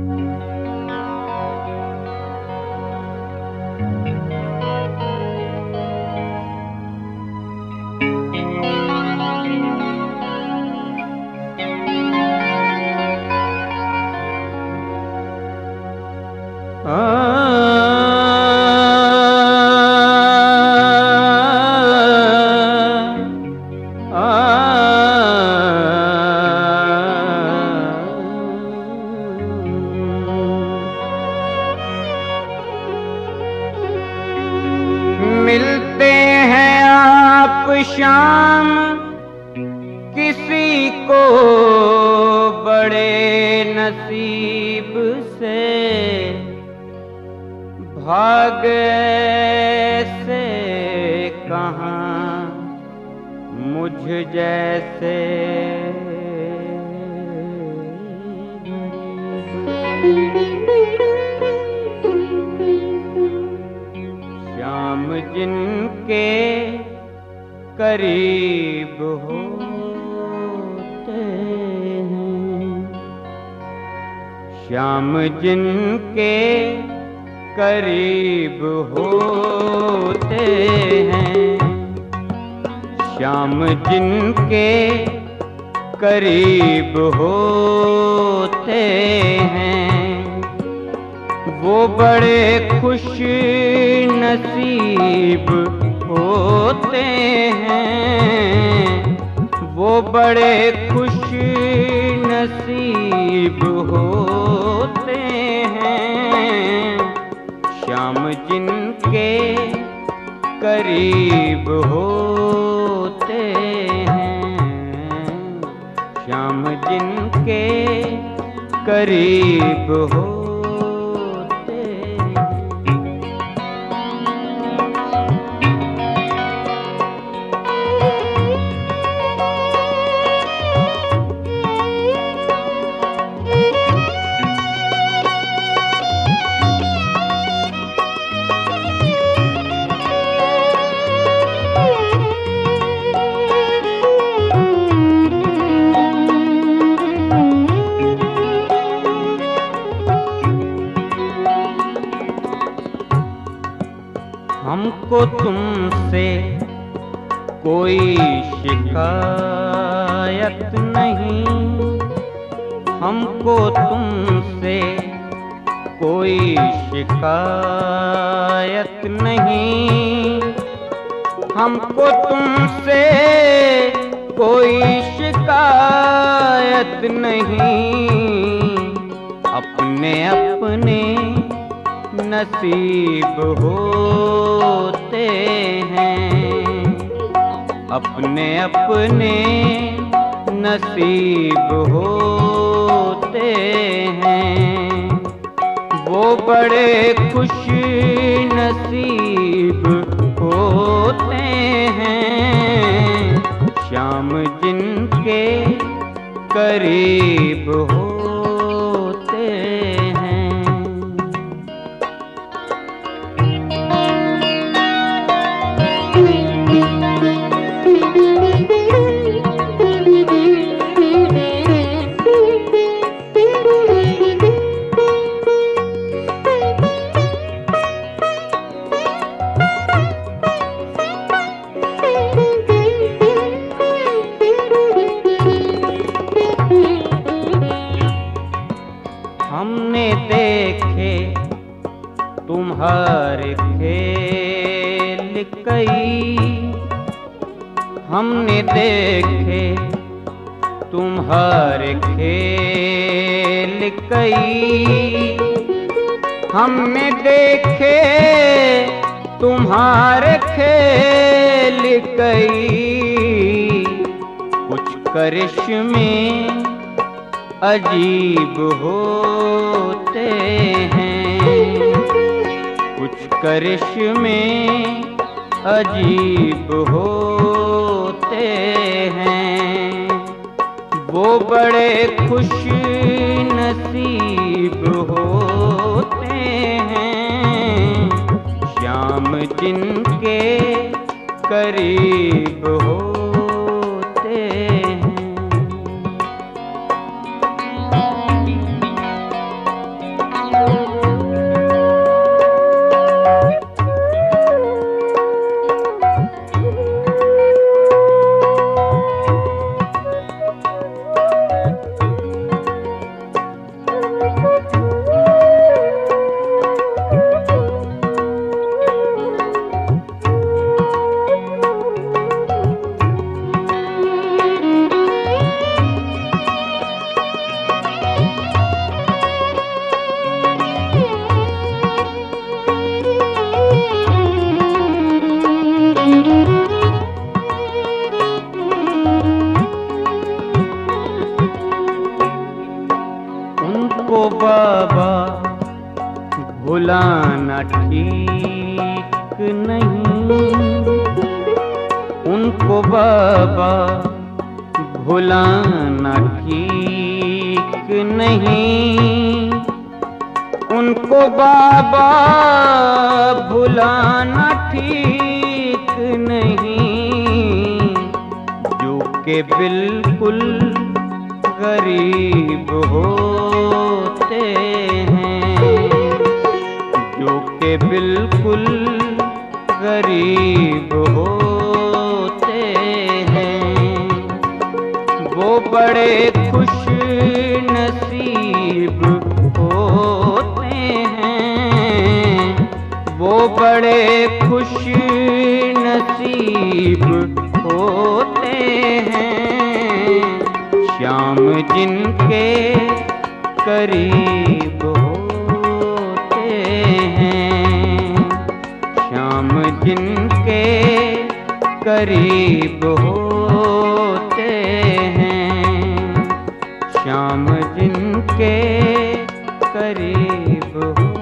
मिलते हैं आप शाम किसी को बड़े नसीब से, भागे से कहाँ मुझ जैसे श्याम जिनके करीब होते हैं, श्याम जिनके करीब होते हैं, श्याम जिनके करीब होते हैं, वो बड़े खुश नसीब होते हैं, वो बड़े खुश नसीब होते हैं, श्याम जिनके करीब होते हैं, श्याम जिनके करीब हो। हमको तुमसे कोई शिकायत नहीं, हमको तुमसे कोई शिकायत नहीं, हमको तुमसे कोई शिकायत नहीं, अपने अपने नसीब होते हैं, अपने अपने नसीब होते हैं, वो बड़े खुश नसीब होते हैं, श्याम जिनके करीब होते हैं। हमने देखे तुम्हारे खेल कई, हमने देखे तुम्हारे खेल कई, हमने देखे तुम्हारे खेल कई, कुछ करिश्मे अजीब होते हैं, कुछ करिश्मे अजीब होते हैं, वो बड़े खुश नसीब होते हैं, श्याम जिनके करीब होते हैं। उनको बाबा भुलाना ठीक नहीं, उनको बाबा भुलाना ठीक नहीं, उनको बाबा भुलाना ठीक नहीं, जो के बिल्कुल गरीब होते हैं, जो के बिल्कुल गरीब होते हैं, वो बड़े खुश नसीब होते हैं, वो बड़े खुश नसीब होते हैं, श्याम जिनके करीब होते हैं, श्याम जिनके करीब होते हैं, श्याम जिनके करीब हो।